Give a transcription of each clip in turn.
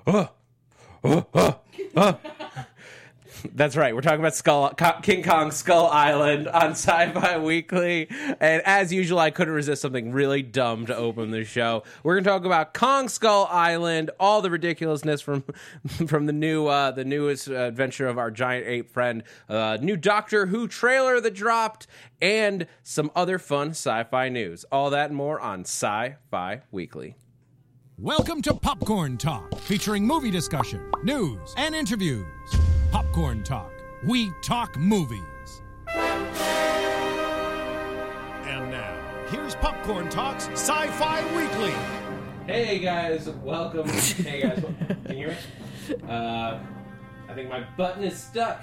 That's right. We're talking about King Kong Skull Island on Sci-Fi Weekly. And as usual, I couldn't resist something really dumb to open the show. We're going to talk about Kong Skull Island, all the ridiculousness from the newest adventure of our giant ape friend, new Doctor Who trailer that dropped, and some other fun sci-fi news. All that and more on Sci-Fi Weekly. Welcome to Popcorn Talk, featuring movie discussion, news, and interviews. Popcorn Talk. We talk movies. And now, here's Popcorn Talk's Sci-Fi Weekly. Hey guys, welcome. Hey guys, can you hear me? I think my button is stuck.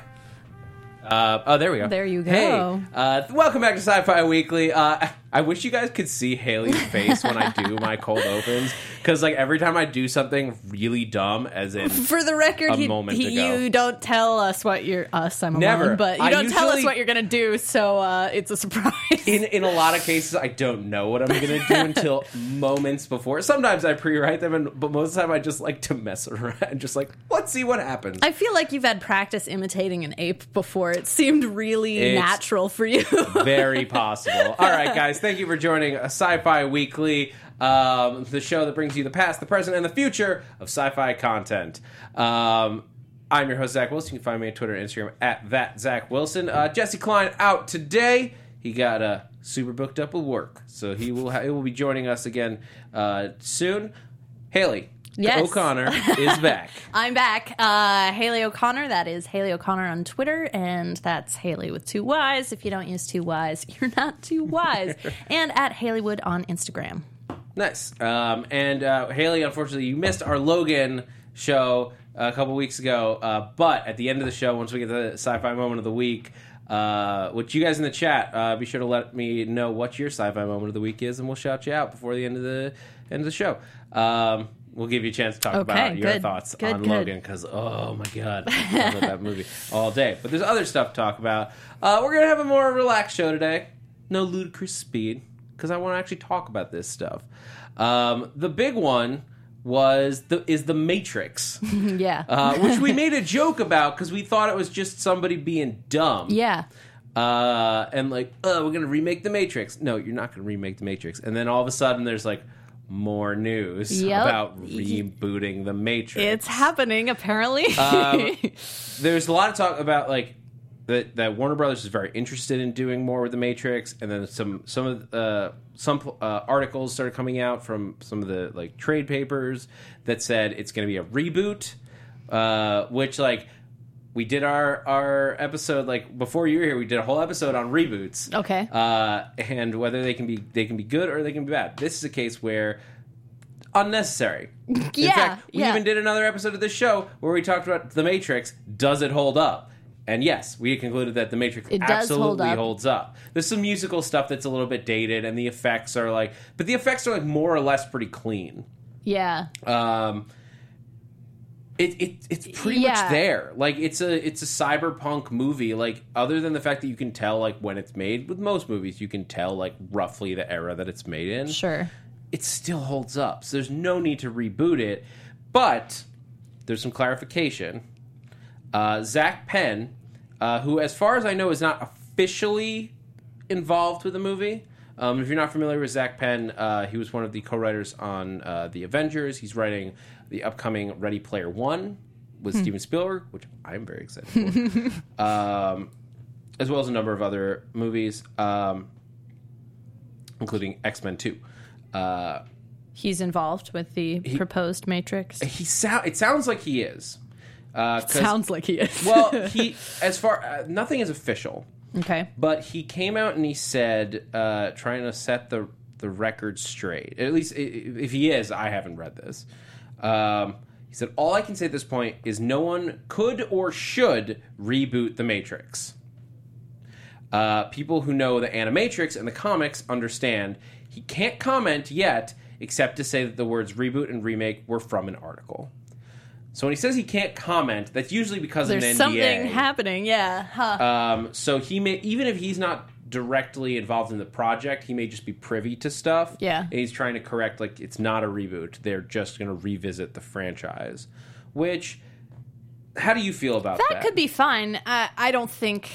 There we go. There you go. Hey, welcome back to Sci-Fi Weekly. I wish you guys could see Haley's face when I do my cold opens, because like every time I do something really dumb, as in for the record, you don't tell us what you're I'm never, alone, but you don't tell us what you're gonna do, so it's a surprise. In a lot of cases, I don't know what I'm gonna do until moments before. Sometimes I pre-write them, but most of the time I just like to mess around, just like let's see what happens. I feel like you've had practice imitating an ape before. It seemed really natural for you. Very possible. All right, guys. Thank you for joining Sci-Fi Weekly, the show that brings you the past, the present, and the future of sci-fi content. I'm your host, Zach Wilson. You can find me on Twitter and Instagram at @ZachWilson. Jesse Klein out today. He got super booked up with work, so he will be joining us again soon. Haley. Yes. O'Connor is back. I'm back. Haley O'Connor. That is Haley O'Connor on Twitter, and that's Haley with 2 Y's. If you don't use 2 Y's, you're not too wise. And at Haleywood on Instagram. Nice. And Haley, unfortunately, you missed our Logan show a couple weeks ago, but at the end of the show, once we get the sci-fi moment of the week, which you guys in the chat, be sure to let me know what your sci-fi moment of the week is, and we'll shout you out before the end of the show. We'll give you a chance to talk about your thoughts on Logan, because, oh my God, I love that movie all day. But there's other stuff to talk about. We're going to have a more relaxed show today. No ludicrous speed, because I want to actually talk about this stuff. The big one is The Matrix. Yeah. Which we made a joke about, because we thought it was just somebody being dumb. Yeah. And like, we're going to remake The Matrix. No, you're not going to remake The Matrix. And then all of a sudden there's like, more news about rebooting The Matrix. It's happening, apparently. There's a lot of talk about like that Warner Brothers is very interested in doing more with The Matrix, and then some articles started coming out from some of the like trade papers that said it's going to be a reboot, which like. We did our episode like before you were here. We did a whole episode on reboots. Okay. And whether they can be good or they can be bad. This is a case where unnecessary. In fact, we even did another episode of this show where we talked about The Matrix. Does it hold up? And yes, we concluded that The Matrix absolutely holds up. There's some musical stuff that's a little bit dated, and the effects are like more or less pretty clean. Yeah. It's pretty much there. Like it's a cyberpunk movie. Like other than the fact that you can tell like when it's made, with most movies you can tell like roughly the era that it's made in. Sure. It still holds up. So there's no need to reboot it. But there's some clarification. Zach Penn, who as far as I know is not officially involved with the movie. If you're not familiar with Zach Penn, he was one of the co-writers on The Avengers. He's writing the upcoming Ready Player One with Steven Spielberg, which I'm very excited for, as well as a number of other movies, including X-Men 2. He's involved with the proposed Matrix? It sounds like he is. Sounds like he is. Well, nothing is official. Okay. But he came out and he said, trying to set the record straight. At least, if he is, I haven't read this. He said, all I can say at this point is no one could or should reboot The Matrix. People who know the Animatrix and the comics understand he can't comment yet, except to say that the words reboot and remake were from an article. So when he says he can't comment, that's usually because of an NDA. There's something happening, yeah. Huh. So he may, even if he's not directly involved in the project, he may just be privy to stuff. Yeah. And he's trying to correct, like, it's not a reboot. They're just going to revisit the franchise. which, how do you feel about that? That could be fine. I don't think,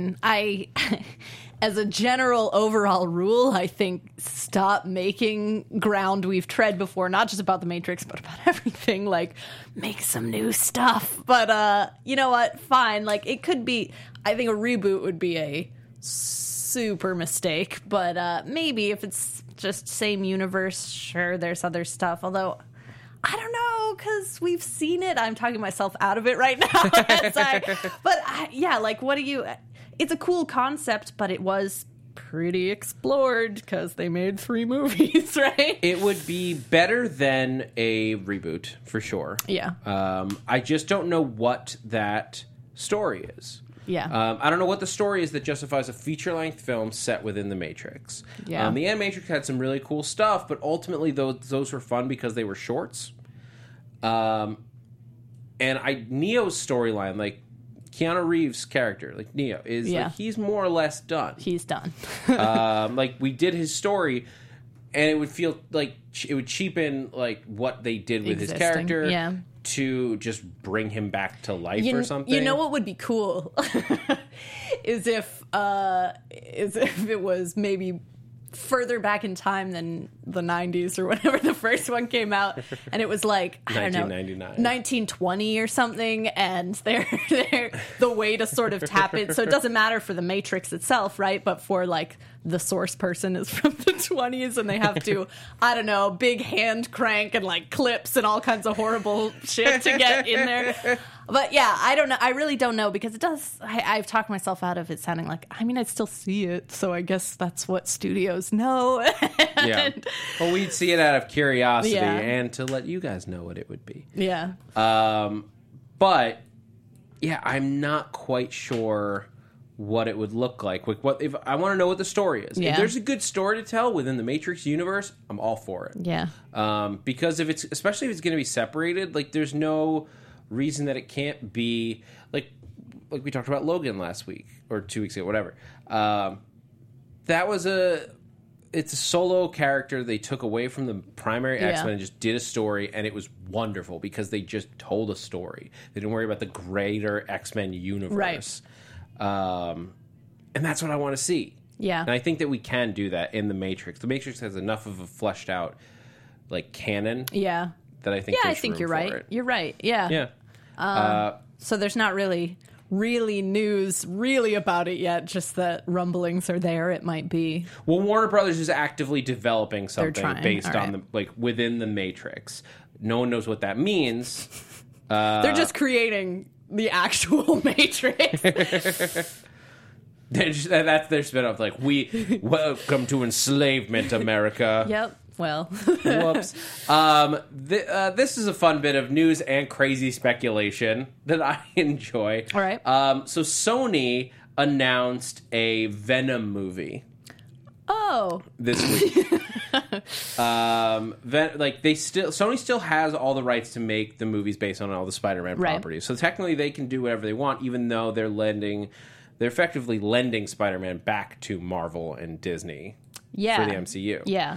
as a general overall rule, I think stop making ground we've tread before, not just about The Matrix, but about everything. Like, make some new stuff. But you know what? Fine. Like, it could be, I think a reboot would be a super mistake. But maybe if it's just same universe, sure, there's other stuff. Although, I don't know, because we've seen it. I'm talking myself out of it right now. Sorry. But yeah, like, what do you... It's a cool concept, but it was pretty explored because they made 3 movies, right? It would be better than a reboot, for sure. Yeah. I just don't know what that story is. Yeah. I don't know what the story is that justifies a feature-length film set within The Matrix. Yeah. The Animatrix had some really cool stuff, but ultimately those were fun because they were shorts. And Neo's storyline, like, Keanu Reeves' character, like Neo, is like, he's more or less done. He's done. Like, we did his story, and it would feel like it would cheapen like what they did with his character to just bring him back to life or something. You know what would be cool is if it was maybe further back in time than the 90s or whenever the first one came out, and it was like, I don't know, 1920 or something, and they're the way to sort of tap it, so it doesn't matter for the Matrix itself, right, but for like the source person is from the 20s and they have to, I don't know, big hand crank and like clips and all kinds of horrible shit to get in there. But yeah, I don't know. I really don't know because it does. I've talked myself out of it sounding like, I mean, I still see it. So I guess that's what studios know. Yeah. Well, we'd see it out of curiosity and to let you guys know what it would be. Yeah. But yeah, I'm not quite sure what it would look like. What if I want to know what the story is? Yeah. If there's a good story to tell within the Matrix universe, I'm all for it. Yeah. Because especially if it's going to be separated, like there's no reason that it can't be like we talked about Logan last week or 2 weeks ago, whatever. It's a solo character they took away from the primary X-Men and just did a story, and it was wonderful because they just told a story. They didn't worry about the greater X-Men universe. Right. And that's what I want to see. Yeah. And I think that we can do that in The Matrix. The Matrix has enough of a fleshed out like canon. Yeah. That I think I think you're right. It. You're right. Yeah. Yeah. So there's not really news about it yet, just that rumblings are there. It might be. Well, Warner Brothers is actively developing something based on the within the Matrix. No one knows what that means. They're just creating the actual Matrix. That's their spin-off. Like, we welcome to enslavement, America. Yep. Well, whoops. This is a fun bit of news and crazy speculation that I enjoy. All right. So Sony announced a Venom movie. Oh. This week. Sony still has all the rights to make the movies based on all the Spider-Man properties. So technically they can do whatever they want, even though they're effectively lending Spider-Man back to Marvel and Disney for the MCU. Yeah.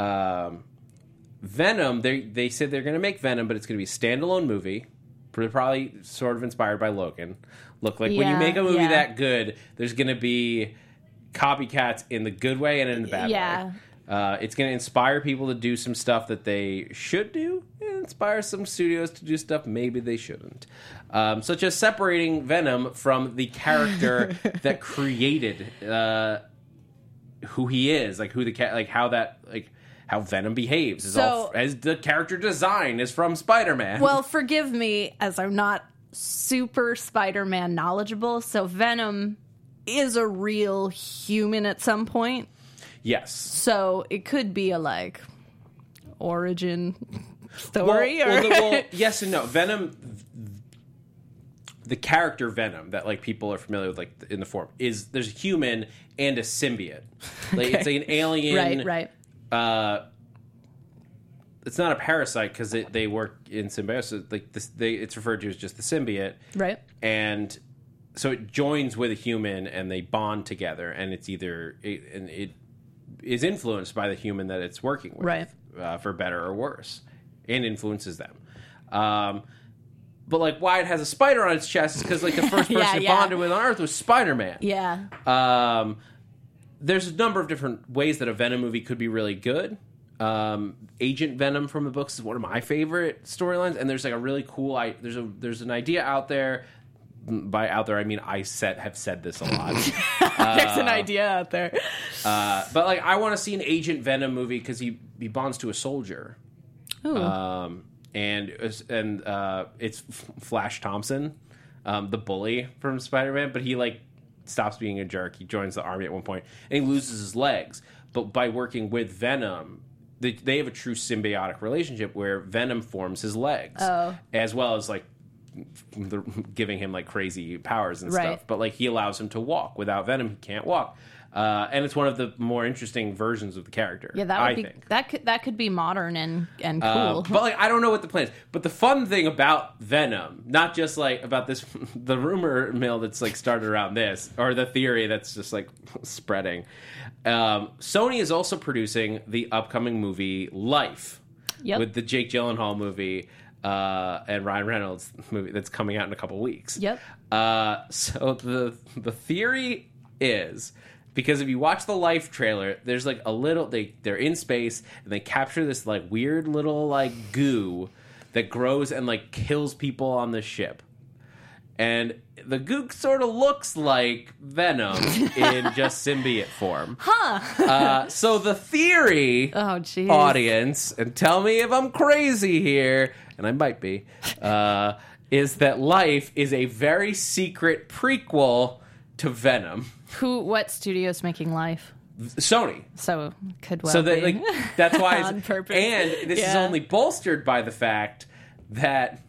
Venom, they said they're going to make Venom, but it's going to be a standalone movie, probably sort of inspired by Logan. Look, like when you make a movie that good, there's going to be copycats in the good way and in the bad way. It's going to inspire people to do some stuff that they should do, and inspire some studios to do stuff maybe they shouldn't. Such as separating Venom from the character that created who he is, how Venom behaves as the character design is from Spider-Man. Well, forgive me as I'm not super Spider-Man knowledgeable, so Venom is a real human at some point. Yes. So it could be a origin story well, yes and no. Venom, the character Venom that people are familiar with in the form is there's a human and a symbiote. It's like an alien. Right. It's not a parasite because they work in symbiosis. It's referred to as just the symbiote. Right. And so it joins with a human and they bond together, and it is influenced by the human that it's working with, right? For better or worse, and influences them. but like why it has a spider on its chest is because like the first person it bonded with on Earth was Spider-Man. Yeah. There's a number of different ways that a Venom movie could be really good. Agent Venom from the books is one of my favorite storylines, and there's like a really cool. There's an idea out there. By out there, I mean I have said this a lot. There's an idea out there. But like I want to see an Agent Venom movie because he bonds to a soldier. Ooh. And it's Flash Thompson, the bully from Spider-Man, but he like stops being a jerk. He joins the army at one point, and he loses his legs. But by working with Venom, they have a true symbiotic relationship where Venom forms his legs, as well as like giving him like crazy powers and stuff. But like he allows him to walk. Without Venom, he can't walk. And it's one of the more interesting versions of the character. Yeah, that would that could be modern and cool. But like I don't know what the plan is. But the fun thing about Venom, not just like about this, the rumor mill that's like started around this, or the theory that's just like spreading. Sony is also producing the upcoming movie Life, with the Jake Gyllenhaal movie and Ryan Reynolds movie that's coming out in a couple weeks. Yep. So the theory is, because if you watch the Life trailer, there's like a little they're in space and they capture this like weird little like goo that grows and like kills people on the ship. And the goo sort of looks like Venom in just symbiote form. So the theory, audience, and tell me if I'm crazy here, and I might be, is that Life is a very secret prequel to Venom. What studio's making Life? Sony. So could well so that, be. like, that's why it's on purpose. And this is only bolstered by the fact that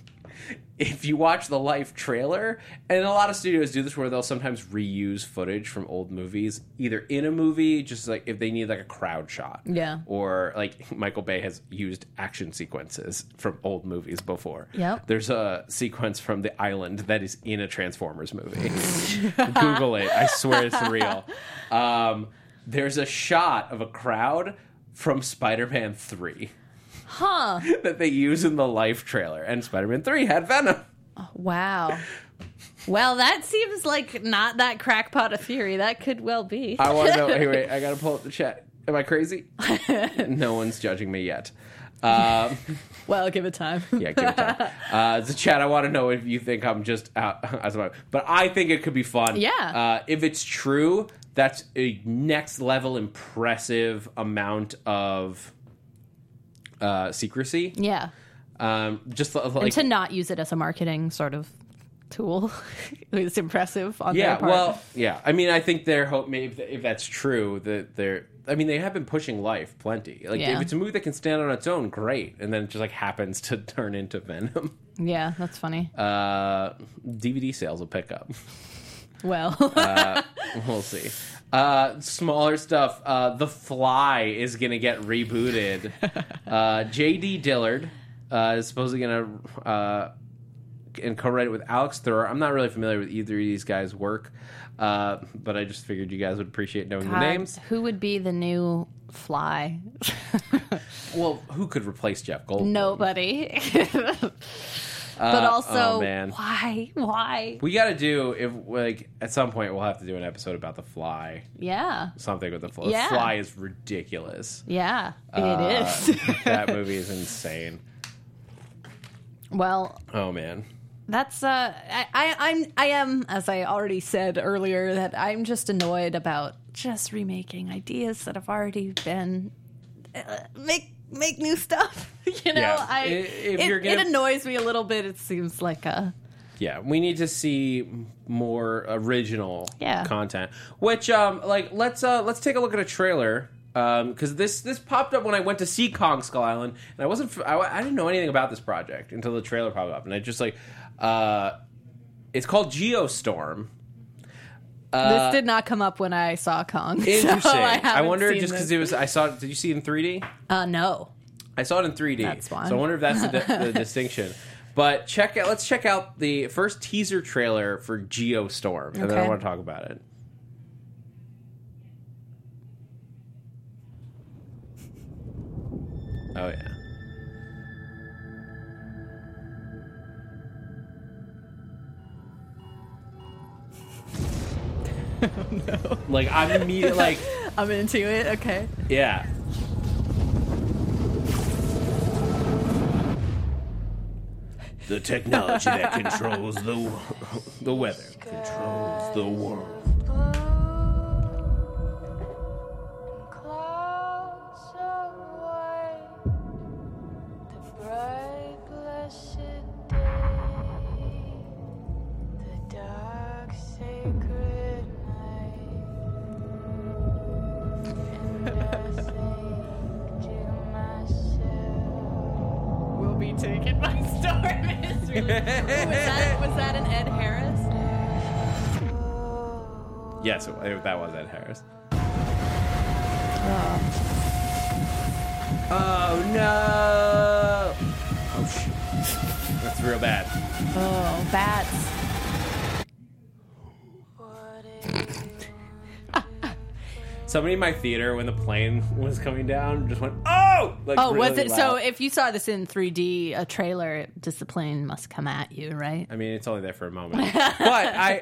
if you watch the Life trailer, and a lot of studios do this where they'll sometimes reuse footage from old movies, either in a movie, just like if they need like a crowd shot. Yeah. Or like Michael Bay has used action sequences from old movies before. Yep. There's a sequence from The Island that is in a Transformers movie. Google it. I swear it's real. There's a shot of a crowd from Spider-Man 3. That they use in the Life trailer, and Spider-Man 3 had Venom. Oh, wow. Well, that seems like not that crackpot a theory. That could well be. I want to know. Hey, wait, I gotta pull up the chat. Am I crazy? No one's judging me yet. Well, give it time. Yeah, give it time. The chat, I want to know if you think I'm just out as a, but I think it could be fun. Yeah. If it's true, that's a next level impressive amount of secrecy. Yeah. Just like, and to not use it as a marketing sort of tool is impressive on their part. Well, yeah. I mean, I think their hope, maybe if that's true, that they're. I mean, they have been pushing Life plenty. Like, if it's a movie that can stand on its own, great. And then it just like happens to turn into Venom. Yeah, that's funny. DVD sales will pick up. Well, we'll see. Smaller stuff. The Fly is going to get rebooted. J.D. Dillard is supposedly going to and co-write it with Alex Thurr. I'm not really familiar with either of these guys' work, but I just figured you guys would appreciate knowing the names. Who would be the new Fly? Well, who could replace Jeff Goldblum? Nobody. But also, oh, man. Why? We got to do, if like at some point we'll have to do an episode about The Fly. Yeah. Something with The Fly. Yeah. The Fly is ridiculous. Yeah, it is. That movie is insane. Well. Oh man. That's I am, as I already said earlier, that I'm just annoyed about just remaking ideas that have already been make new stuff. You know, Yeah. It annoys me a little bit. It seems like yeah, we need to see more original content. Which like let's take a look at a trailer. Because this popped up when I went to see Kong Skull Island, and I didn't know anything about this project until the trailer popped up, and I just like it's called Geostorm. This did not come up when I saw Kong. Interesting. So I wonder just because it was. I saw it. Did you see it in 3D? No. I saw it in 3D. That's fine. So I wonder if that's the distinction. But let's check out the first teaser trailer for Geostorm, and then I want to talk about it. Oh, yeah. No. Like, I'm immediately, like... I'm into it, okay. Yeah. The technology that controls the weather controls the world. Will be taken by storm. It's really... was that an Ed Harris? Yes, that was Ed Harris. Oh no! Oh shit. That's real bad. Oh, bats. Somebody in my theater, when the plane was coming down, just went, "Oh!" Like, Oh, really was it? loud. So if you saw this in 3D, a trailer, just the plane must come at you, right? I mean, it's only there for a moment, but I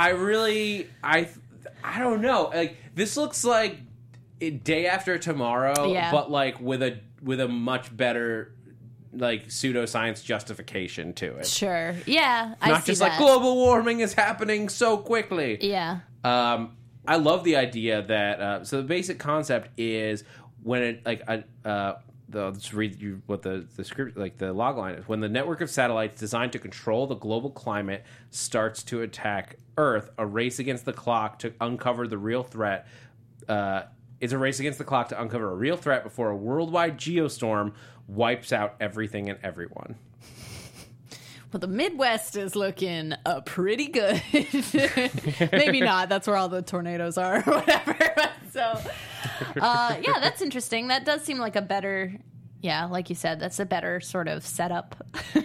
don't know. Like, this looks like Day After Tomorrow, Yeah. but like with a much better like pseudoscience justification to it. Sure. Yeah, I Not see just that. like global warming is happening so quickly. Yeah. I love the idea that so the basic concept is when it like I'll just read you what the script, like the log line is. When the network of satellites designed to control the global climate starts to attack Earth, a race against the clock to uncover the real threat. It's a race against the clock to uncover a real threat before a worldwide geostorm wipes out everything and everyone. Well, the Midwest is looking pretty good. Maybe not. That's where all the tornadoes are or whatever. So, yeah, that's interesting. That does seem like a better, yeah, like you said, that's a better sort of setup.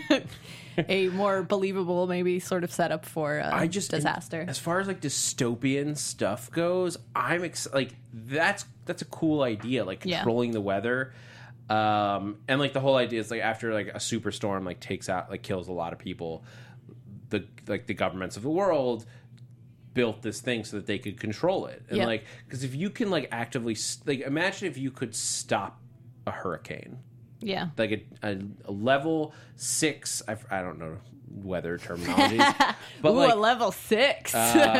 A more believable, maybe, sort of setup for disaster. As far as like dystopian stuff goes, I'm like that's a cool idea, like controlling the weather. And like the whole idea is like after like a superstorm like takes out like kills a lot of people, the governments of the world built this thing so that they could control it. And like because if you can like actively like imagine if you could stop a hurricane. Yeah. Like a level 6, I don't know weather terminologies, but ooh, like a level 6.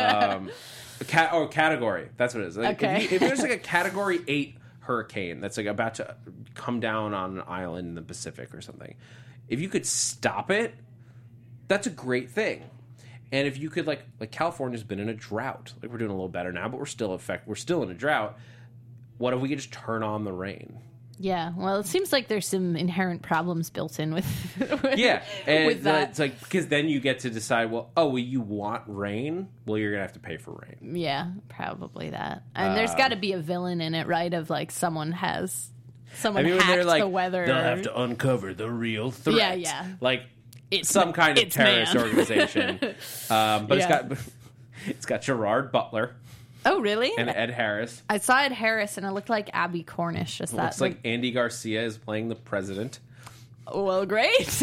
Category. That's what it is. Like, Okay. if there's like a category 8 hurricane that's like about to come down on an island in the Pacific or something, if you could stop it, that's a great thing. And if you could like California's been in a drought, like we're doing a little better now, but we're still in a drought. What if we could just turn on the rain? Yeah, well, it seems like there's some inherent problems built in with and with that. it's like because then you get to decide, well, you want rain? Well, you're gonna have to pay for rain. Yeah, probably that. And there's got to be a villain in it, right? Of like someone hacked the weather. They'll have to uncover the real threat. Yeah. Like It's some kind of terrorist man. organization. But it's got Gerard Butler Oh, really? and Ed Harris. I saw Ed Harris, and it looked like Abby Cornish. Just that. Looks like Andy Garcia is playing the president. Well, great.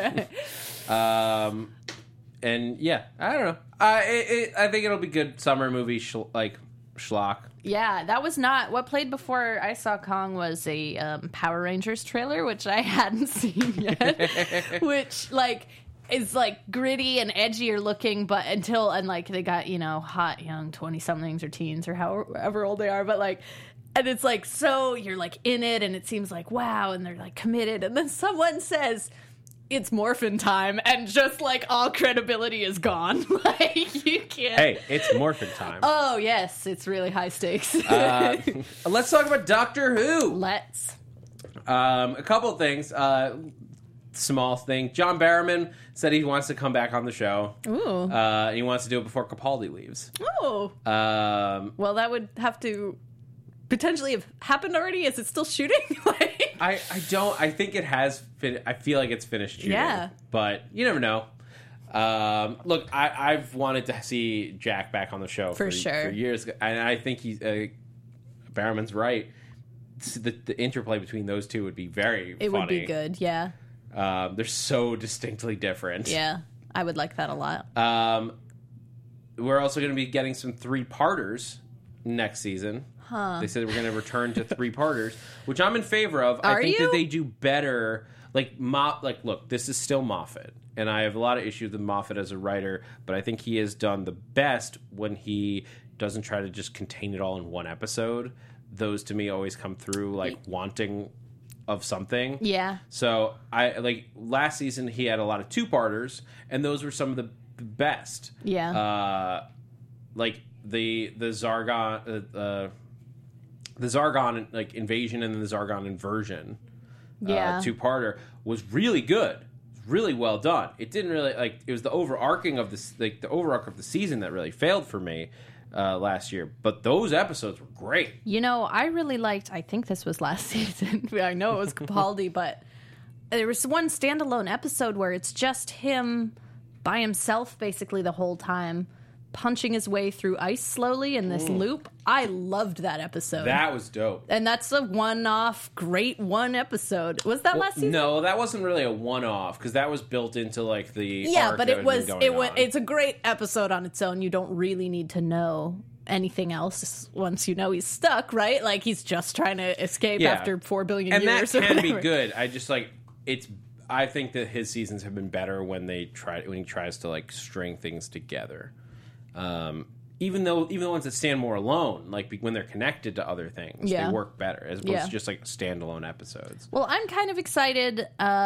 And yeah, I don't know. I think it'll be good summer movie schlock. Yeah, that was not what played before I saw Kong was a Power Rangers trailer, which I hadn't seen yet. Which like is like gritty and edgier looking, but they got hot young 20-somethings or teens or however old they are, but like. And it's like, so you're like in it and it seems like, wow, and they're like committed. And then someone says, it's morphin time, and just like all credibility is gone. Like you can't. Hey, it's morphin time. Oh, yes, it's really high stakes. Let's talk about Doctor Who. Let's. A couple of things. Small thing. John Barrowman said he wants to come back on the show. Ooh. He wants to do it before Capaldi leaves. Oh. Well, that would have to potentially have happened already. Is it still shooting? I don't. I think it has. I feel like it's finished shooting. Yeah. But you never know. Look, I've wanted to see Jack back on the show for sure for years, and I think he's Barrowman's right. The interplay between those two would be very funny. It would be good. Yeah. They're so distinctly different. Yeah, I would like that a lot. we're also going to be getting some 3-parters next season. They said we're going to return to 3-parters, which I'm in favor of. I think that they do better. Look, this is still Moffat, and I have a lot of issues with Moffat as a writer, but I think he has done the best when he doesn't try to just contain it all in one episode. Those to me always come through wanting of something. Yeah. So last season he had a lot of 2-parters, and those were some of the best. Yeah. The Zargon the Zargon invasion and then the Zargon inversion 2-parter was really good, really well done. It didn't really it was the overarching of this the overarch of the season that really failed for me last year, but those episodes were great. I really liked, I think this was last season, I know it was Capaldi, but there was one standalone episode where it's just him by himself basically the whole time, punching his way through ice slowly in this loop. I loved that episode. That was dope. And that's a one-off, great one episode. Was that last season? No, that wasn't really a one-off, because that was built into the yeah, arc but that it's a great episode on its own. You don't really need to know anything else once you know he's stuck, right? He's just trying to escape after 4 billion and years. And that can be good. I just I think that his seasons have been better when he tries to string things together. Even the ones that stand more alone, when they're connected to other things, they work better as opposed to just standalone episodes. Well, I'm kind of excited.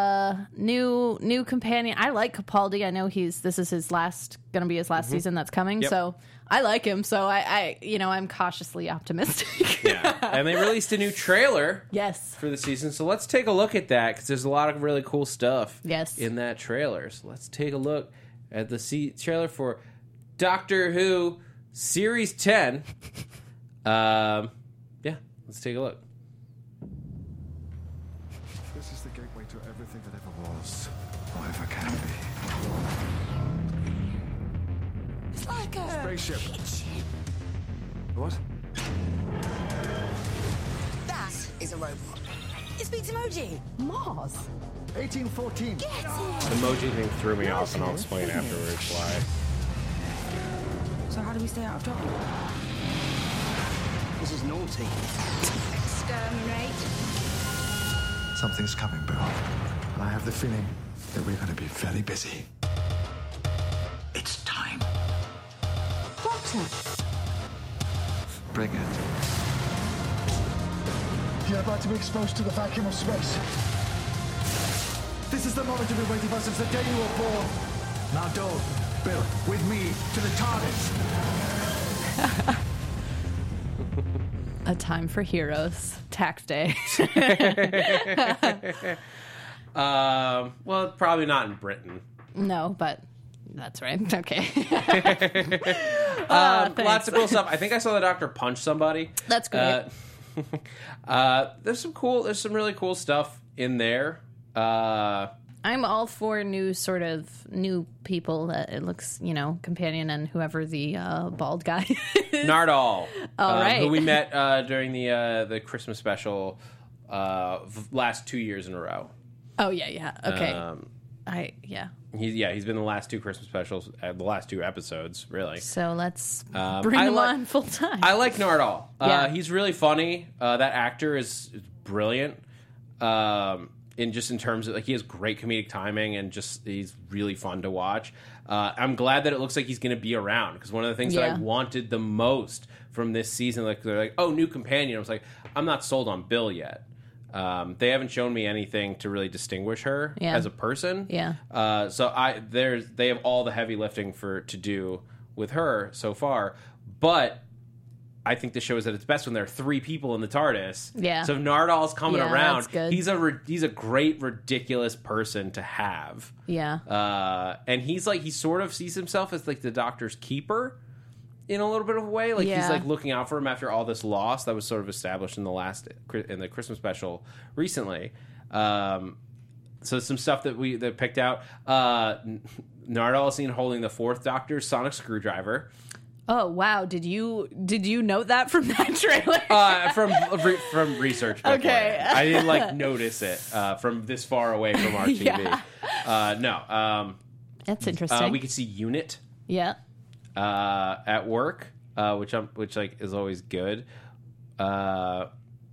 New companion. I like Capaldi. I know this is his going to be his last season that's coming. Yep. So I like him. So I'm cautiously optimistic. Yeah, and they released a new trailer. Yes. For the season. So let's take a look at that, because there's a lot of really cool stuff. Yes. In that trailer. So let's take a look at the trailer for Doctor Who Series 10. Let's take a look. This is the gateway to everything that ever was, or ever can be. It's like a Spaceship. What? That is a robot. It speaks emoji. Mars. 1814. Get it. The emoji thing threw me off, and I'll explain afterwards why. So how do we stay out of trouble? This is naughty. Exterminate. Something's coming, Bill. And I have the feeling that we're going to be very busy. It's time. Doctor. Bring it. You're about to be exposed to the vacuum of space. This is the moment you've been waiting for since the day you were born. Now, Dole, Bill, with me to the TARDIS. A time for heroes. Tax day. Well, probably not in Britain. No, but that's right. Okay. Lots of cool stuff. I think I saw the Doctor punch somebody. That's great. There's some really cool stuff in there. I'm all for new people that it looks, companion and whoever the bald guy is. Nardal, right. who we met during the Christmas special last 2 years in a row. Oh yeah. Okay. He's been the last 2 Christmas specials, the last 2 episodes, really. So let's bring him on full time. I like Nardal. Yeah. He's really funny. That actor is brilliant. In terms of he has great comedic timing, and he's really fun to watch. I'm glad that it looks like he's going to be around, because one of the things that I wanted the most from this season, they're like, oh, new companion. I was like, I'm not sold on Bill yet. They haven't shown me anything to really distinguish her as a person. Yeah. So they have all the heavy lifting to do with her so far, but I think the show is at its best when there are 3 people in the TARDIS. Yeah. So if Nardal's coming around, that's good. he's a great, ridiculous person to have. Yeah. And he sort of sees himself as the Doctor's keeper in a little bit of a way. He's looking out for him after all this loss that was sort of established in the Christmas special recently. So some stuff that picked out. Nardal is seen holding the 4th Doctor's sonic screwdriver. Oh wow! Did you note that from that trailer? From research. Okay, I didn't notice it from this far away from our TV. Yeah. No, that's interesting. we could see Unit. Yeah. at work, which like is always good. What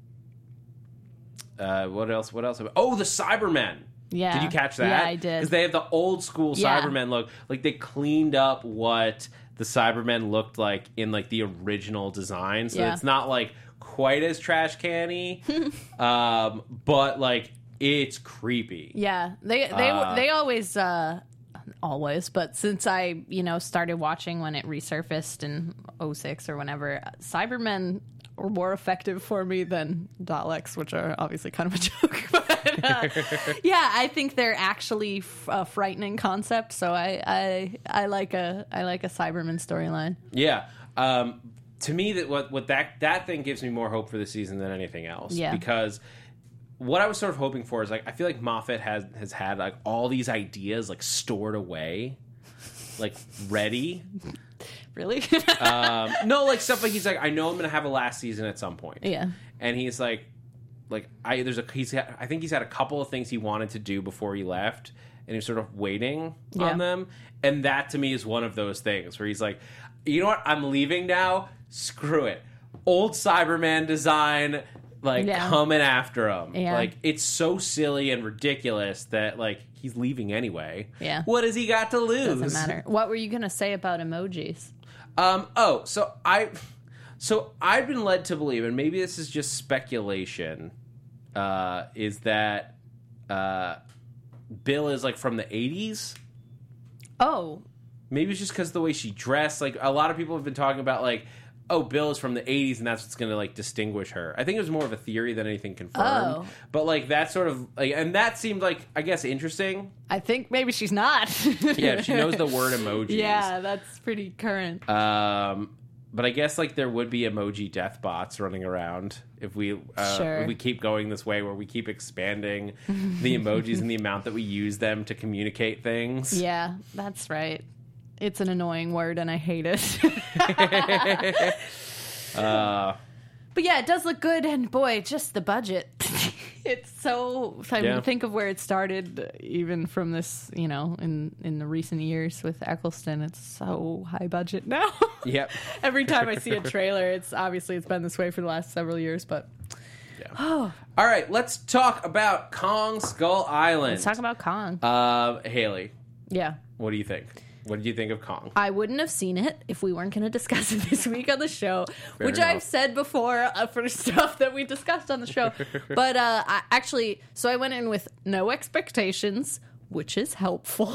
else? Oh, the Cybermen. Yeah. Did you catch that? Yeah, I did. Because they have the old school Yeah. Cybermen look. Like, they cleaned up what the Cybermen looked like in, like, the original design. So Yeah. it's not, like, quite as trash can-y. But, like, it's creepy. Yeah, they always but since I started watching when it resurfaced in 2006 or whenever, Cybermen were more effective for me than Daleks, which are obviously kind of a joke. But yeah, I think they're actually a frightening concept. So I like a Cyberman storyline. Yeah. To me, that thing gives me more hope for the season than anything else. Yeah. Because what I was sort of hoping for is, like, I feel like Moffat has had, like, all these ideas, like, stored away, like, ready. Really? No, like, stuff like, he's like, I know I'm going to have a last season at some point. Yeah. And he's like I think he's had a couple of things he wanted to do before he left, and he's sort of waiting on them. And that, to me, is one of those things where he's like, you know what? I'm leaving now. Screw it. Old Cyberman design, like, coming after him. Yeah. Like, it's so silly and ridiculous that, like, he's leaving anyway. Yeah. What has he got to lose? Doesn't matter. What were you going to say about emojis? So I've been led to believe, and maybe this is just speculation, is that Bill is, like, from the 80s. Oh. Maybe it's just because of the way she dressed. Like, a lot of people have been talking about, like, oh, Bill is from the 80s, and that's what's going to, like, distinguish her. I think it was more of a theory than anything confirmed. Oh. But, like, that sort of, like, and that seemed, like, I guess, interesting. I think maybe she's not. Yeah, she knows the word emojis. Yeah, that's pretty current. But I guess, like, there would be emoji death bots running around if we keep going this way, where we keep expanding the emojis and the amount that we use them to communicate things. Yeah, that's right. It's an annoying word, and I hate it. But yeah, it does look good, and boy, just the budget. It's so... I mean, think of where it started, even from this, in the recent years with Eccleston. It's so high budget now. Yep. Every time I see a trailer, it's been this way for the last several years, but... Yeah. Oh. All right, let's talk about Kong Skull Island. Let's talk about Kong. Haley. Yeah. What do you think? What did you think of Kong? I wouldn't have seen it if we weren't going to discuss it this week on the show, which I've said before for stuff that we discussed on the show. But I went in with no expectations, which is helpful.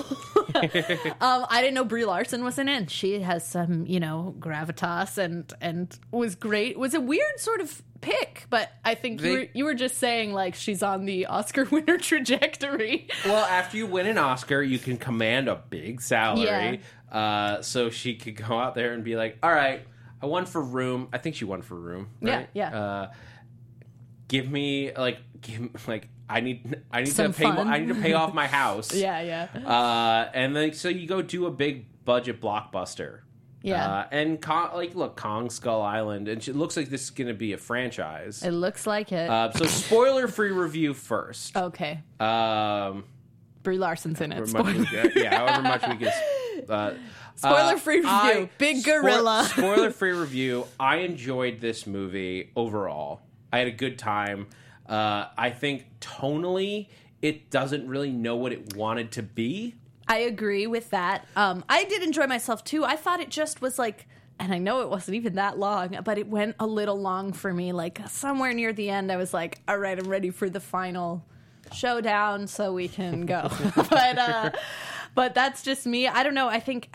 I didn't know Brie Larson was in it. She has some, gravitas and was great. It was a weird sort of pick, but I think you were just saying, like, she's on the Oscar winner trajectory. Well, after you win an Oscar, you can command a big salary. Yeah. So she could go out there and be like, all right, I won for Room. I think she won for Room, right? Yeah. Give me I need some to pay. fun. I need to pay off my house. Yeah. And then so you go do a big budget blockbuster. Yeah. And Kong Skull Island, and it looks like this is going to be a franchise. It looks like it. So spoiler-free review first. Okay. Brie Larson's in it. However much we can. Spoiler-free review. Big gorilla. Spoiler-free review. I enjoyed this movie overall. I had a good time. I think tonally, it doesn't really know what it wanted to be. I agree with that. I did enjoy myself, too. I thought it just was like, and I know it wasn't even that long, but it went a little long for me. Like, somewhere near the end, I was like, all right, I'm ready for the final showdown so we can go. But that's just me. I don't know. I think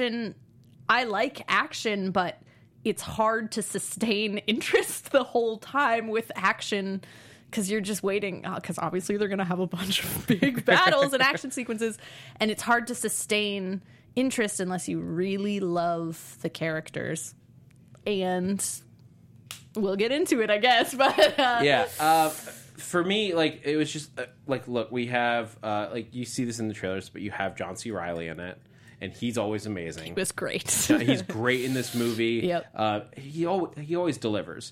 I like action, but it's hard to sustain interest the whole time with action, because you're just waiting, because obviously they're going to have a bunch of big battles and action sequences, and it's hard to sustain interest unless you really love the characters. And we'll get into it, I guess. But for me, like, it was just look, we have you see this in the trailers, but you have John C. Reilly in it, and he's always amazing. He was great. He's great in this movie. Yep. He always delivers.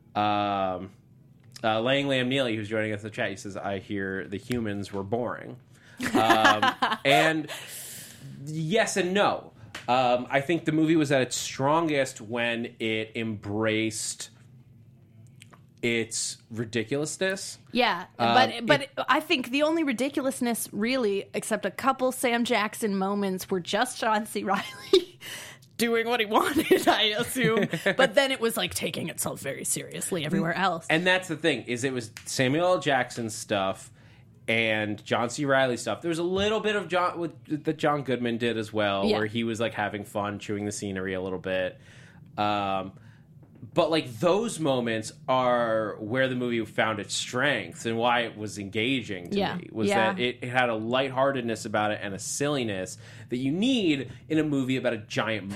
Lang Lam Neely, who's joining us in the chat, he says, I hear the humans were boring. And yes and no. I think the movie was at its strongest when it embraced its ridiculousness. Yeah, but I think the only ridiculousness, really, except a couple Sam Jackson moments, were just John C. Reilly doing what he wanted, I assume. But then it was like taking itself very seriously everywhere else. And that's the thing, is it was Samuel L. Jackson stuff and John C. Reilly stuff. There was a little bit of that John Goodman did as well, where he was like having fun, chewing the scenery a little bit. But like those moments are where the movie found its strength and why it was engaging to me. Was that it had a lightheartedness about it and a silliness that you need in a movie about a giant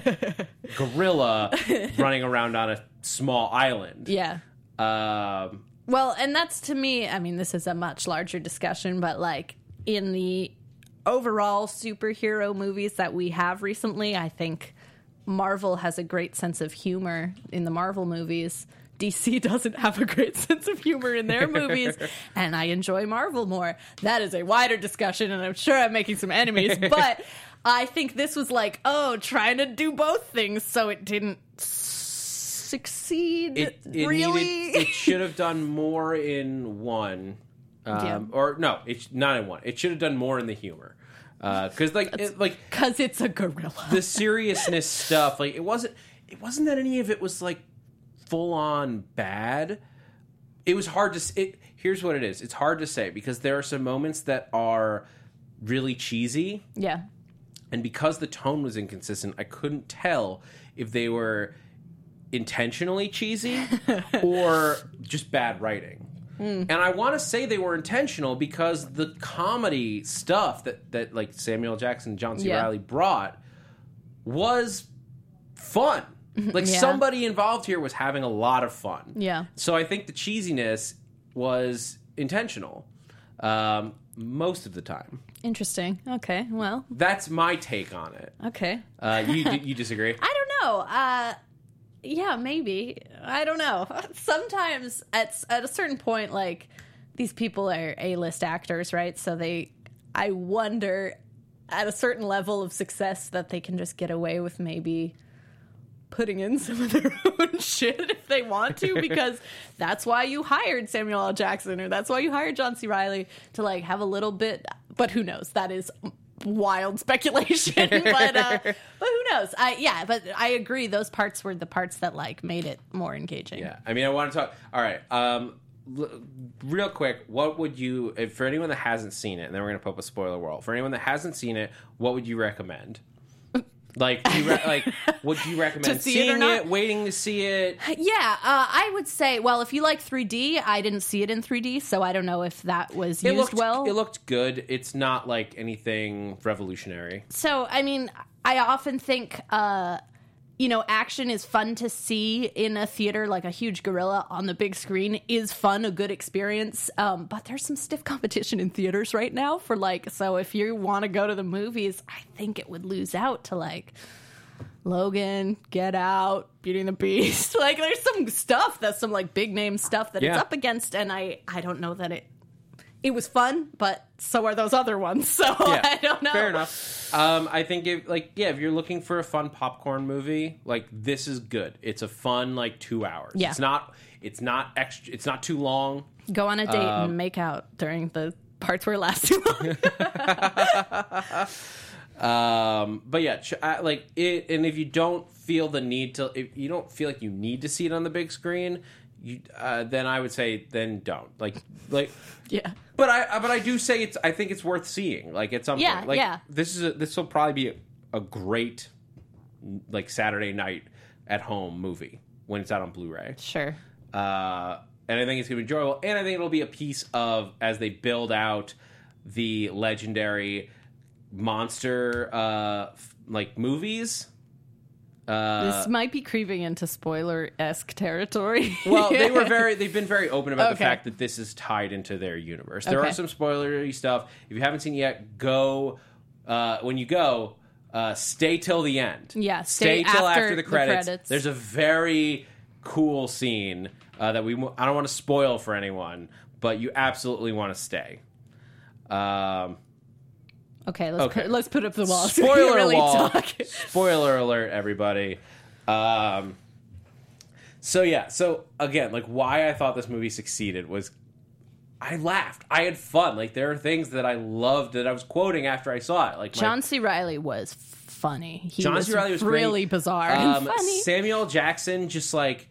gorilla running around on a small island. Yeah. Well, and that's, to me, I mean, this is a much larger discussion, but like in the overall superhero movies that we have recently, I think Marvel has a great sense of humor in the Marvel movies. DC doesn't have a great sense of humor in their movies, and I enjoy Marvel more. That is a wider discussion, and I'm sure I'm making some enemies, but I think this was like, trying to do both things, so it didn't succeed, It should have done more in one. Or, no, it's not in one. It should have done more in the humor. Because because it's a gorilla. The seriousness stuff, like it wasn't that any of it was like full on bad. It was hard to. Here's what it is. It's hard to say because there are some moments that are really cheesy. Yeah. And because the tone was inconsistent, I couldn't tell if they were intentionally cheesy or just bad writing. And I want to say they were intentional because the comedy stuff that like Samuel Jackson and John C. Reilly brought was fun. Like somebody involved here was having a lot of fun. Yeah. So I think the cheesiness was intentional most of the time. Interesting. Okay. Well, that's my take on it. Okay. You disagree? I don't know. Yeah, maybe. I don't know. Sometimes at a certain point, like, these people are A-list actors, right? So I wonder at a certain level of success that they can just get away with maybe putting in some of their own shit if they want to, because that's why you hired Samuel L. Jackson or that's why you hired John C. Reilly to like have a little bit, but who knows? That is wild speculation, but who knows? But I agree. Those parts were the parts that like made it more engaging. Yeah, I mean, I want to talk. All right, real quick, what would you, for anyone that hasn't seen it, and then we're gonna put up a spoiler world. For anyone that hasn't seen it, what would you recommend? Like, would you recommend seeing it, waiting to see it? Yeah, I would say, well, if you like 3D, I didn't see it in 3D, so I don't know if that was used well. It looked good. It's not like anything revolutionary. So, I mean, I often think, action is fun to see in a theater, like a huge gorilla on the big screen is fun, a good experience. But there's some stiff competition in theaters right now for so if you want to go to the movies, I think it would lose out to like Logan, Get Out, Beauty and the Beast. Like there's some stuff that's some like big name stuff that it's up against. And I don't know that it was fun, but so are those other ones. So I don't know. Fair enough. I think if you're looking for a fun popcorn movie, like this is good. It's a fun 2 hours. Yeah. It's not extra. It's not too long. Go on a date and make out during the parts where it lasts too long. But yeah, it. And if you don't feel the need to, if you don't feel like you need to see it on the big screen, then I would say don't yeah. But I do say I think it's worth seeing. Like at some point, this will probably be a great Saturday night at home movie when it's out on Blu-ray. Sure. And I think it's gonna be enjoyable, and I think it'll be a piece of as they build out the legendary monster movies. This might be creeping into spoiler-esque territory. Well, they've been very open about the fact that this is tied into their universe. There are some spoilery stuff. If you haven't seen it yet, go when you go, stay till the end. Yeah, stay till after the credits. There's a very cool scene that I don't want to spoil for anyone, but you absolutely want to stay. Okay, let's put up the wall. Spoiler really wall. talk. Spoiler alert, everybody. So again, like why I thought this movie succeeded was I laughed. I had fun. Like there are things that I loved that I was quoting after I saw it. Like John C. Reilly was funny. He John was C. Reilly was really great. bizarre and funny. Samuel L. Jackson just like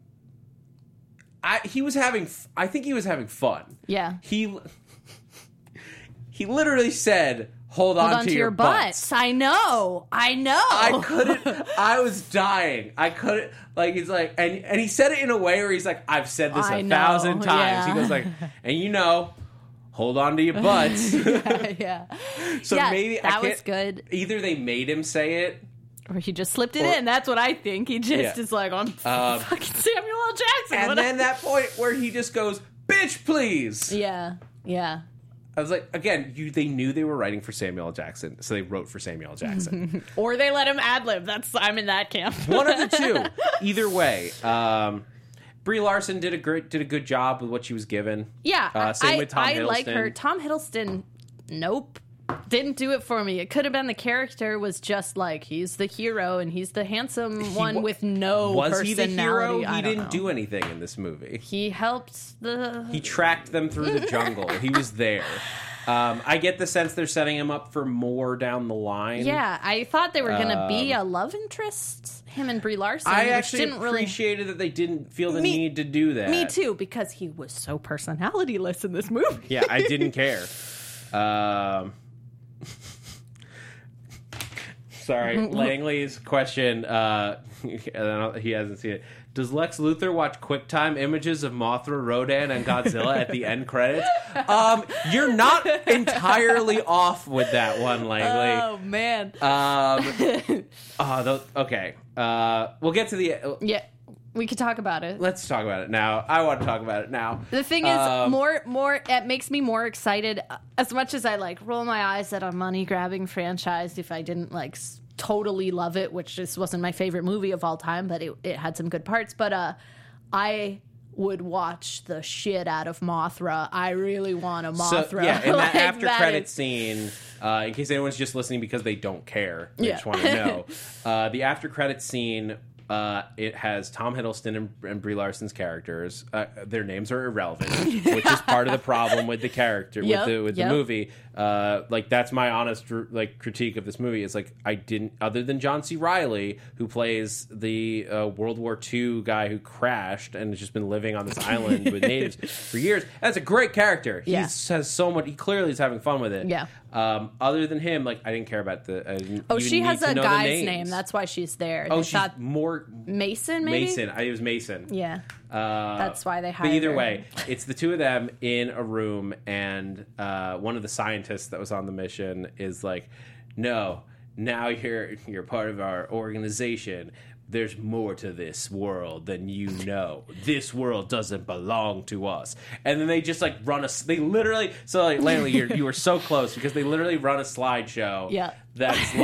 I think he was having fun. Yeah. He literally said, Hold on to your butts. I know. I couldn't. I was dying. I couldn't. Like he's like, and he said it in a way where he's like, I've said this 1,000 times. Yeah. He goes like, and hold on to your butts. yeah. So yeah, maybe that was good. Either they made him say it, or he just slipped it in. That's what I think. He just is like, I'm fucking Samuel L. Jackson. And then that point where he just goes, "Bitch, please." Yeah. Yeah. I was like, again, they knew they were writing for Samuel L. Jackson, so they wrote for Samuel L. Jackson. Or they let him ad-lib. I'm in that camp. One of the two. Either way. Brie Larson did a good job with what she was given. Yeah. Same with Tom Hiddleston. I like her. Tom Hiddleston, nope. Didn't do it for me. It could have been the character was just like, he's the hero and he's the handsome one with no was personality. Was he the hero? He didn't do anything in this movie. He helped He tracked them through the jungle. He was there. I get the sense they're setting him up for more down the line. Yeah, I thought they were going to be a love interest, him and Brie Larson. I actually didn't appreciated that they didn't feel the need to do that. Me too, because he was so personality-less in this movie. Yeah, I didn't care. Sorry, Langley's question. He hasn't seen it. Does Lex Luthor watch QuickTime images of Mothra, Rodan, and Godzilla at the end credits? You're not entirely off with that one, Langley. Oh man. Okay. We'll get to the. Yeah. We could talk about it. Let's talk about it now. I want to talk about it now. The thing is, more. It makes me more excited. As much as I roll my eyes at a money grabbing franchise, if I didn't totally love it, which just wasn't my favorite movie of all time, but it had some good parts. But I would watch the shit out of Mothra. I really want a Mothra. So, yeah, in that after credit scene, in case anyone's just listening because they don't care, they just want to know, the after credit scene. It has Tom Hiddleston and Brie Larson's characters. Their names are irrelevant, which is part of the problem with the character with the movie. That's my honest critique of this movie. Is I didn't, other than John C. Reilly, who plays the World War II guy who crashed and has just been living on this island with natives for years. That's a great character. He has so much. He clearly is having fun with it. Yeah. Other than him, I didn't care about the. She has a guy's name. That's why she's there. Oh, she's more. Mason, maybe? Mason. It was Mason. Yeah. That's why they hired But either her. way, it's the two of them in a room, and one of the scientists that was on the mission is like, no, now you're part of our organization. There's more to this world than you know. This world doesn't belong to us. And then they just they literally, so Langley, you were so close because they literally run a slideshow. Yeah. That's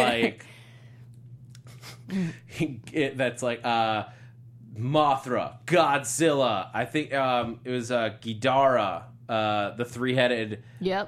Mothra, Godzilla. I think it was Ghidorah, the three-headed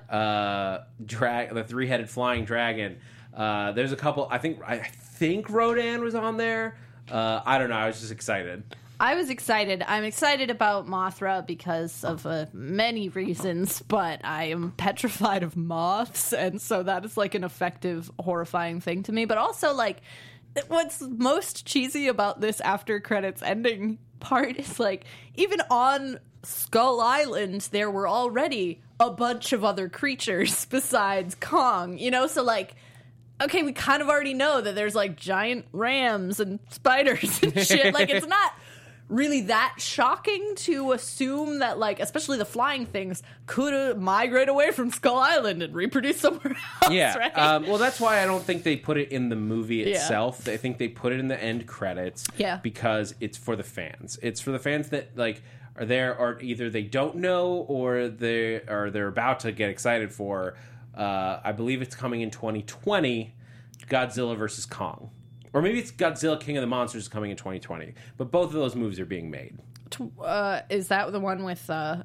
the three-headed flying dragon. There's a couple. I think Rodan was on there. I don't know. I was just excited. I was excited. I'm excited about Mothra because of many reasons, but I am petrified of moths, and so that is an effective, horrifying thing to me. But also, what's most cheesy about this after credits ending part is even on Skull Island there were already a bunch of other creatures besides Kong, so okay, we kind of already know that there's giant rams and spiders and shit. It's not really that shocking to assume that especially the flying things could migrate away from Skull Island and reproduce somewhere else. Yeah. Right? Well, that's why I don't think they put it in the movie itself. I think they put it in the end credits. Yeah. Because it's for the fans. It's for the fans that are there, or either they don't know or they're about to get excited for. I believe it's coming in 2020. Godzilla versus Kong. Or maybe it's Godzilla King of the Monsters coming in 2020. But both of those movies are being made. Is that the one with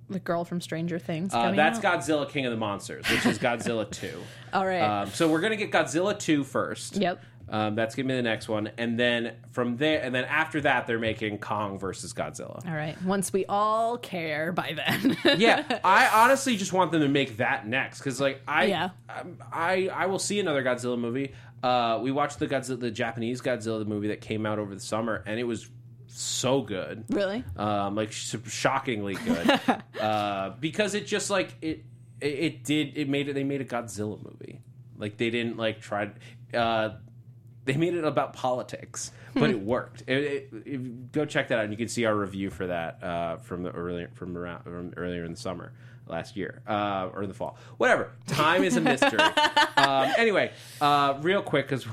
The girl from Stranger Things. That's out? Godzilla King of the Monsters, which is Godzilla 2. All right. So we're going to get Godzilla 2 first. Yep. That's going to be the next one. And then from there, and then after that, they're making Kong versus Godzilla. All right. Once we all care by then. Yeah. I honestly just want them to make that next. Because, like, I will see another Godzilla movie. We watched the Japanese Godzilla movie that came out over the summer, and it was so good. Really? Shockingly good. Because it just like they made a Godzilla movie. Like they didn't like try. They made it about politics, but it worked. Go check that out, and you can see our review for that from earlier in the summer last year or in the fall. Whatever. Time is a mystery. Anyway, real quick because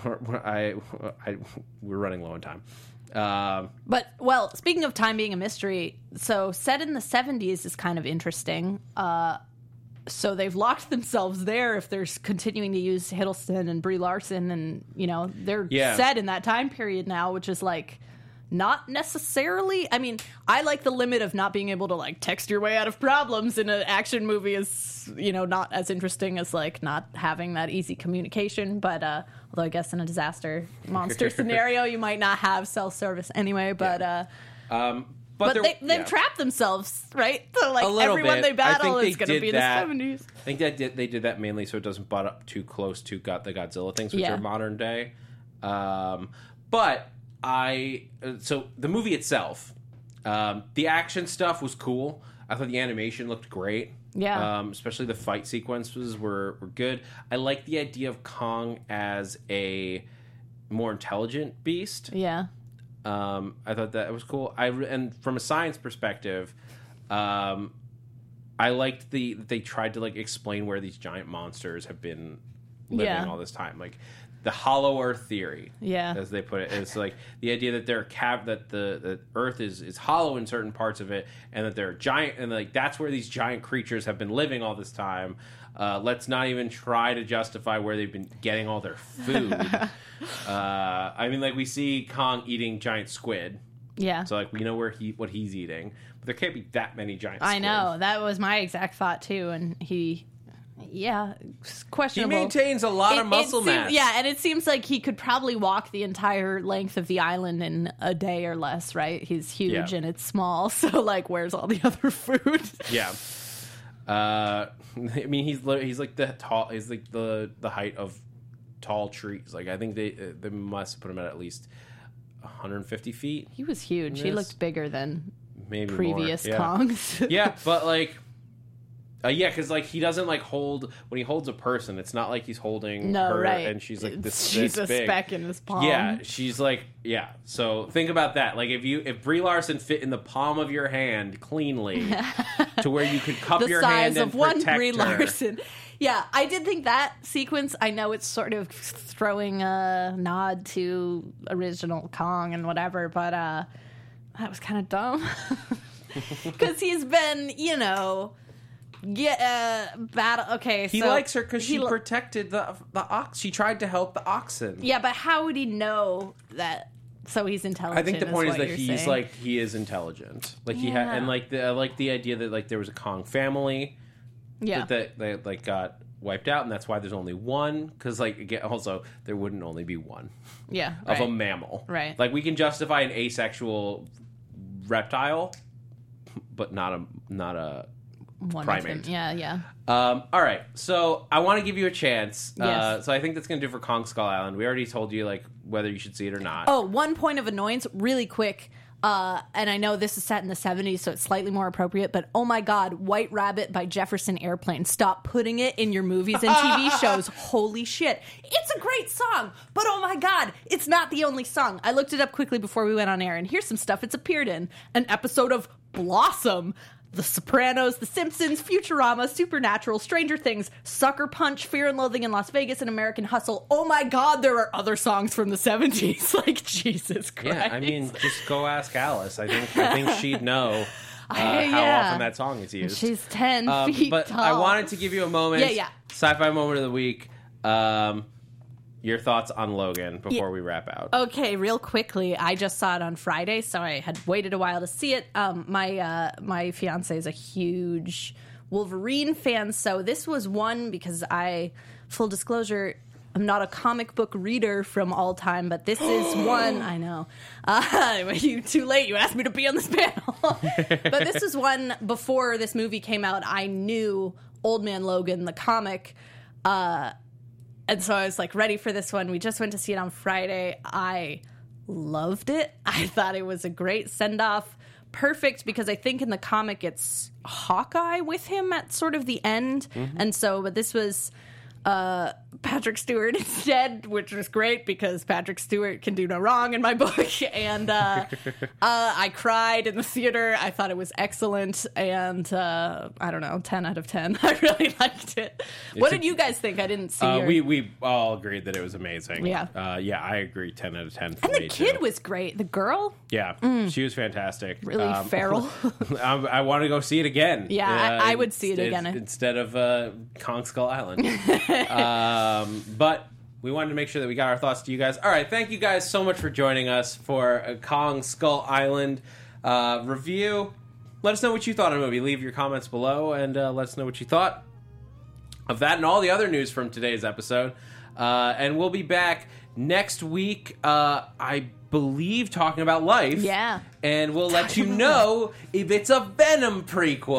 we're running low on time. But, well, speaking of time being a mystery, so set in the 70s is kind of interesting. So they've locked themselves there if they're continuing to use Hiddleston and Brie Larson, and, you know, they're set in that time period now, which is, like, not necessarily... I mean, I like the limit of not being able to, like, text your way out of problems in an action movie is, you know, not as interesting as, like, not having that easy communication, but... although I guess in a disaster monster scenario, you might not have cell service anyway. But but they've trapped themselves, right? So like everyone they battle is going to be in the 70s. I think that they did that mainly so it doesn't butt up too close to the Godzilla things, which are modern day. But so the movie itself, the action stuff was cool. I thought the animation looked great. Yeah. Especially the fight sequences were good. I like the idea of Kong as a more intelligent beast. Yeah. I thought that was cool. And from a science perspective, I liked they tried to like explain where these giant monsters have been living all this time. Like the Hollow Earth theory, as they put it, it's like the idea that that the Earth is hollow in certain parts of it, and that they're giant, and like that's where these giant creatures have been living all this time. Let's not even try to justify where they've been getting all their food. I mean, like we see Kong eating giant squid. Yeah. So like we know what he's eating, but there can't be that many giant squid. I know, that was my exact thought too, and it's questionable. He maintains a lot of muscle mass. Yeah, and it seems like he could probably walk the entire length of the island in a day or less, right? He's huge and it's small, so like, where's all the other food? Yeah. I mean, he's like he's like the height of tall trees. Like I think they must have put him at least 150 feet. He was huge. He looked bigger than maybe previous more. Kongs. Yeah, but like. Because like he doesn't like hold when he holds a person. It's not like he's holding her and she's like she's a big. speck in his palm. Yeah, she's like So think about that. Like if Brie Larson fit in the palm of your hand cleanly to where you could cup your hand and the size of protect one Brie her. Larson. Yeah, I did think that sequence. I know it's sort of throwing a nod to original Kong and whatever, but that was kind of dumb because he's been, you know. Battle. Okay, he likes her because she protected the ox. She tried to help the oxen. Yeah, but how would he know that? So he's intelligent. I think the point is that he's saying. like he is intelligent. Like he had, and like I like the idea that like there was a Kong family. Yeah, that they like got wiped out, and that's why there's only one. Because like again, also there wouldn't only be one. Yeah, of a mammal. Right. Like we can justify an asexual reptile, but not a one primate. Yeah. All right, so I want to give you a chance. Yes. So I think that's going to do for Kong Skull Island. We already told you like whether you should see it or not. Oh, one point of annoyance, really quick. And I know this is set in the 70s, so it's slightly more appropriate, but oh my God, White Rabbit by Jefferson Airplane. Stop putting it in your movies and TV shows. Holy shit. It's a great song, but oh my God, it's not the only song. I looked it up quickly before we went on air, and here's some stuff it's appeared in. An episode of Blossom, The Sopranos, The Simpsons, Futurama, Supernatural, Stranger Things, Sucker Punch, Fear and Loathing in Las Vegas, and American Hustle. Oh my God, there are other songs from the 70s. Like, Jesus Christ. Yeah, I mean, just go ask Alice. I think she'd know how often that song is used. She's 10 feet but tall. I wanted to give you a moment. Yeah. Sci-fi moment of the week. your thoughts on Logan before we wrap out. Okay, real quickly, I just saw it on Friday, so I had waited a while to see it. My fiance is a huge Wolverine fan, so this was one because full disclosure, I'm not a comic book reader from all time, but this is one. I know. Too late. You asked me to be on this panel. But this is one, before this movie came out, I knew Old Man Logan, the comic. And so I was like ready for this one. We just went to see it on Friday. I loved it. I thought it was a great send-off. Perfect, because I think in the comic it's Hawkeye with him at sort of the end. Mm-hmm. And so, but this was Patrick Stewart instead, which was great because Patrick Stewart can do no wrong in my book. And I cried in the theater. I thought it was excellent. And I don't know, 10 out of 10. I really liked it. What did you guys think? I didn't see We all agreed that it was amazing. Yeah. I agree. 10 out of 10 for and me, the kid too. was great. The girl? Yeah, she was fantastic. Really feral. I want to go see it again. Yeah, I would see it again. Instead of Kong Skull Island. But we wanted to make sure that we got our thoughts to you guys. All right, thank you guys so much for joining us for a Kong Skull Island review. Let us know what you thought of the movie. Leave your comments below and let us know what you thought of that and all the other news from today's episode. And we'll be back next week, I believe, talking about Life. Yeah. And we'll let you know if it's a Venom prequel.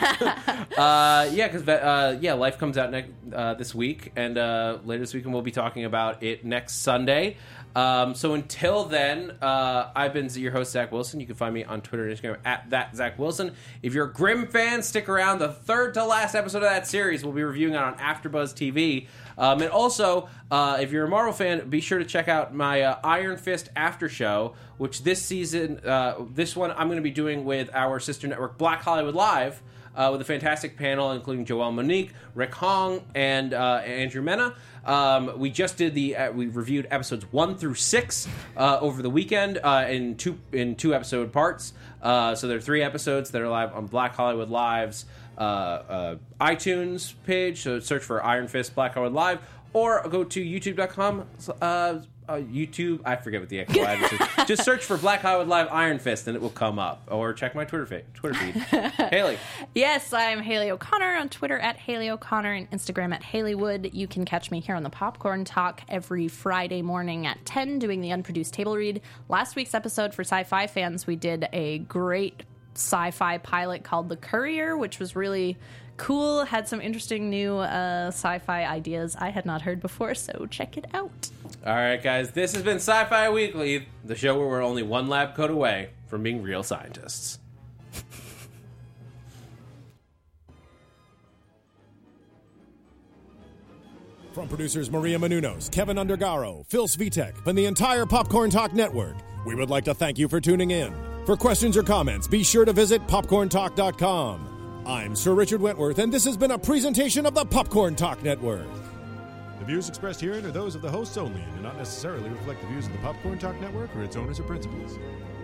Because Life comes out this week, and later this week, and we'll be talking about it next Sunday. So until then, I've been your host, Zach Wilson. You can find me on Twitter and Instagram at @ThatZachWilson. If you're a Grimm fan, stick around. The third to last episode of that series, we'll be reviewing it on AfterBuzz TV. And also, if you're a Marvel fan, be sure to check out my Iron Fist after show, which this season, this one I'm going to be doing with our sister network, Black Hollywood Live, with a fantastic panel including Joelle Monique, Rick Hong, and Andrew Mena. We just did we reviewed episodes 1 through 6 over the weekend in two episode parts. So there are 3 episodes that are live on Black Hollywood Live's iTunes page. So search for Iron Fist Black Hollywood Live, or go to youtube.com. YouTube, I forget what the actual address is. Just search for Black Hollywood Live Iron Fist and it will come up. Or check my Twitter feed. Haley. Yes, I'm Haley O'Connor on Twitter at Haley O'Connor and Instagram at Haleywood. You can catch me here on the Popcorn Talk every Friday morning at 10 doing the unproduced table read. Last week's episode for sci-fi fans, we did a great sci-fi pilot called The Courier, which was really cool. Had some interesting new sci-fi ideas I had not heard before, so check it out. All right, guys, this has been Sci-Fi Weekly, the show where we're only one lab coat away from being real scientists. From producers Maria Menounos, Kevin Undergaro, Phil Svitek, and the entire Popcorn Talk Network, we would like to thank you for tuning in. For questions or comments, be sure to visit popcorntalk.com. I'm Sir Richard Wentworth, and this has been a presentation of the Popcorn Talk Network. The views expressed herein are those of the hosts only and do not necessarily reflect the views of the Popcorn Talk Network or its owners or principals.